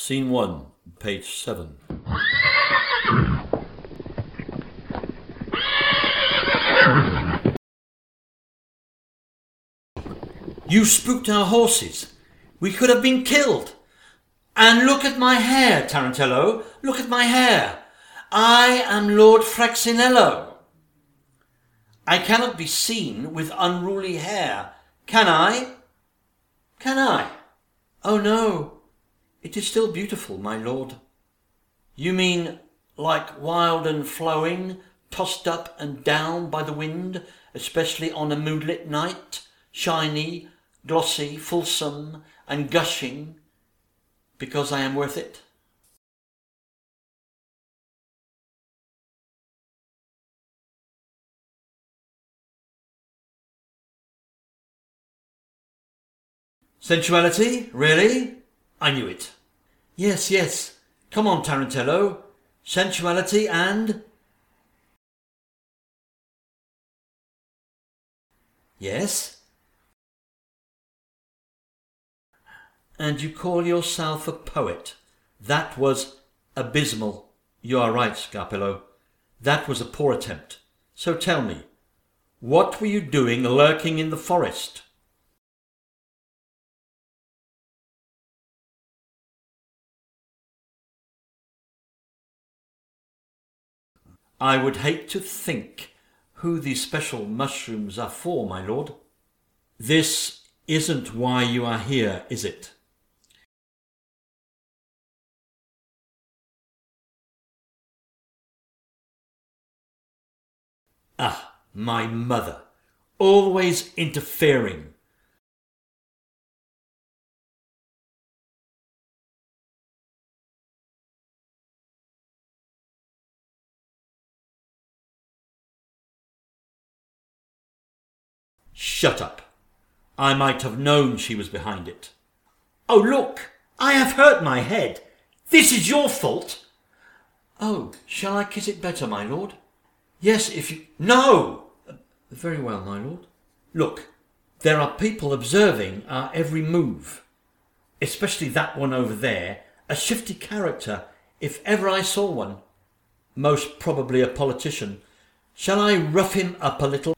Scene 1, page 7. You spooked our horses. We could have been killed. And look at my hair, Tarantello. Look at my hair. I am Lord Fraxinello. I cannot be seen with unruly hair. Can I? Can I? Oh no, it is still beautiful, my lord. You mean like wild and flowing, tossed up and down by the wind, especially on a moonlit night, shiny, glossy, fulsome, and gushing, because I am worth it? Sensuality? Really? I knew it. Yes, yes. Come on, Tarantello. Sensuality and... Yes? And you call yourself a poet. That was abysmal. You are right, Scarpello. That was a poor attempt. So tell me, what were you doing lurking in the forest? I would hate to think who these special mushrooms are for, my lord. This isn't why you are here, is it? Ah, my mother, always interfering. Shut up. I might have known she was behind it. Oh, look, I have hurt my head. This is your fault. Oh, shall I kiss it better, my lord? Yes, if you... No! Very well, my lord. Look, there are people observing our every move. Especially that one over there, a shifty character, if ever I saw one. Most probably a politician. Shall I rough him up a little?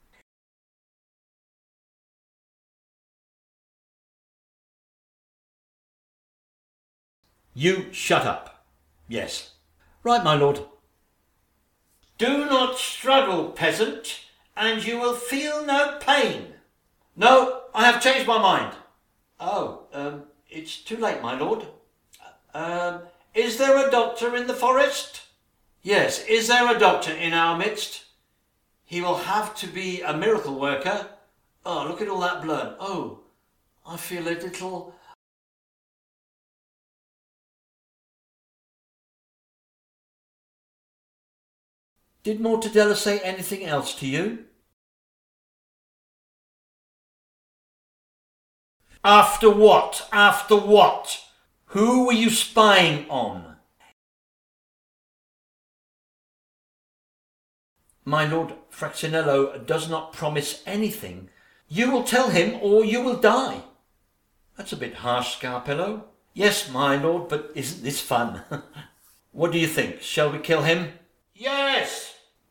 You shut up. Yes. Right, my lord. Do not struggle, peasant, and you will feel no pain. No, I have changed my mind. Oh, it's too late, my lord. Is there a doctor in the forest? Yes, is there a doctor in our midst? He will have to be a miracle worker. Oh, look at all that blood. Oh, I feel a little... Did Mortadella say anything else to you? After what? After what? Who were you spying on? My Lord Fraxinello does not promise anything. You will tell him or you will die. That's a bit harsh, Scarpello. Yes, my lord, but isn't this fun? What do you think? Shall we kill him? Yes!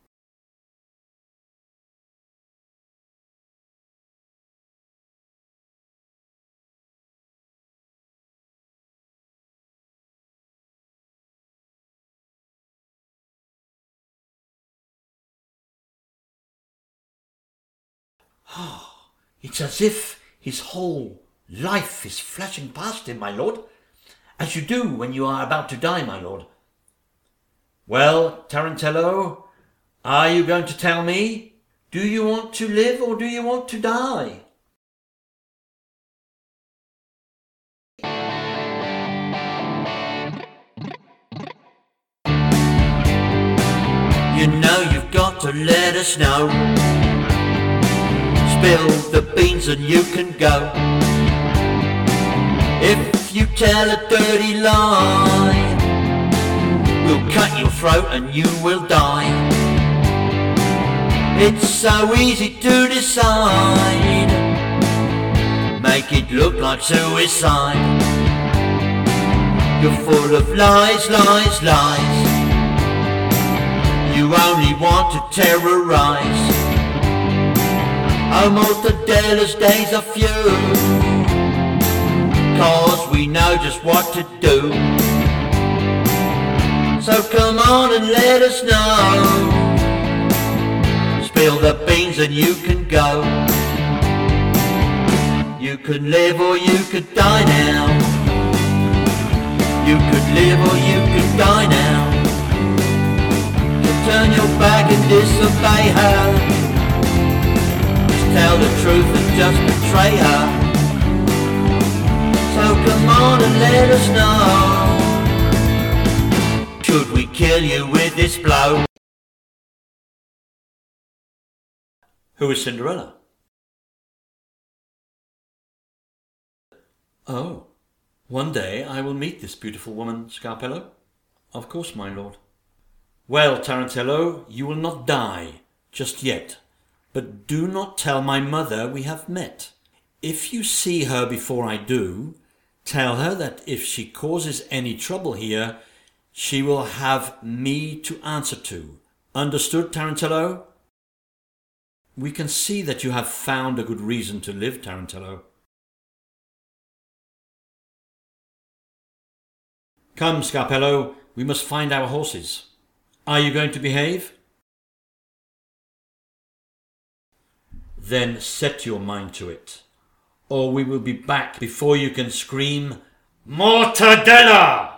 Oh, it's as if his whole life is flashing past him, my lord, as you do when you are about to die, my lord. Well, Tarantello, are you going to tell me? Do you want to live or do you want to die? You know you've got to let us know. Spill the beans and you can go. If you tell a dirty lie, we'll cut your throat and you will die. It's so easy to decide, make it look like suicide. You're full of lies, lies, lies. You only want to terrorise. Oh, mortadella's days are few, 'cause we know just what to do. So come on and let us know. Spill the beans and you can go. You could live or you could die now. You could live or you could die now. To turn your back and disobey her. Just tell the truth and just betray her. So come on and let us know. Should we kill you with this blow? Who is Cinderella? Oh, one day I will meet this beautiful woman, Scarpello. Of course, my lord. Well, Tarantello, you will not die just yet, but do not tell my mother we have met. If you see her before I do, tell her that if she causes any trouble here, she will have me to answer to. Understood, Tarantello? We can see that you have found a good reason to live, Tarantello. Come, Scarpello, we must find our horses. Are you going to behave? Then set your mind to it, or we will be back before you can scream, Mortadella!